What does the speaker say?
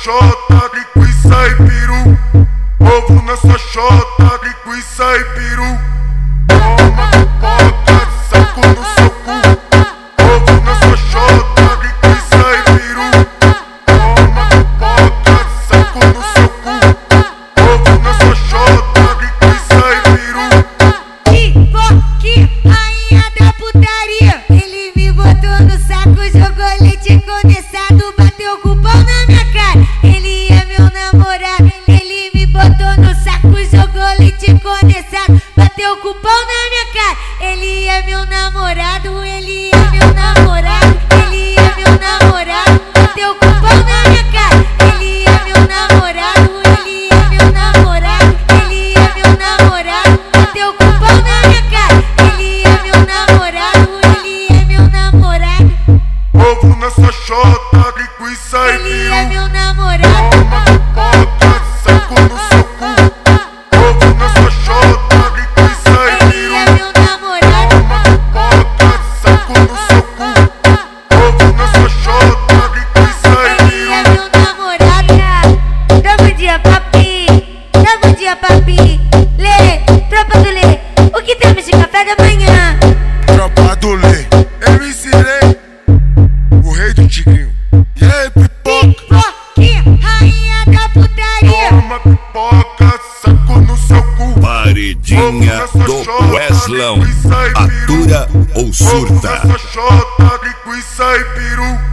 xota, linguiça e peru. Ovo nessa xota, linguiça e peru. Toma pipoca, saco no seu cu. Ovo nessa xota, linguiça e peru. Toma pipoca, saco no seu cu. Ovo nessa xota, linguiça e peru. Pipoque, rainha da putaria. Ele me botou no saco, jogou leite condensado, bateu com o pau na minha cara. Ele é meu namorado. Ele me botou no saco, jogou leite condensado, bateu com o pau na minha cara. Ele é meu namorado, ele é meu namorado, ele é meu namorado, bateu com o pau na minha cara. Ele é meu namorado, ele é meu namorado, ele é meu namorado, bateu com o pau na minha cara. Ele é meu namorado, ele é meu namorado. Ovo nessa xota, linguiça e peru. Ele é meu namorado. Toma pipoca, saco no seu cu. Ovo nessa xota, linguiça e peru. Ele é meu namorado. Toma pipoca, saco no seu cu. Ovo nessa xota, linguiça e peru. Ele é meu namorado. Tamo dia, papi. Tamo dia, papi. Lê, tropa do Lê. O que temos de café da manhã? Tropa do Lê, eu ensinei o rei do tigrinho. E aí, pipoca? Pipoque, rainha da putaria. Toma pipoca, saco no seu cu. Paredinha do Weslão. Atura ou surta? Ovo nessa xota, linguiça e peru.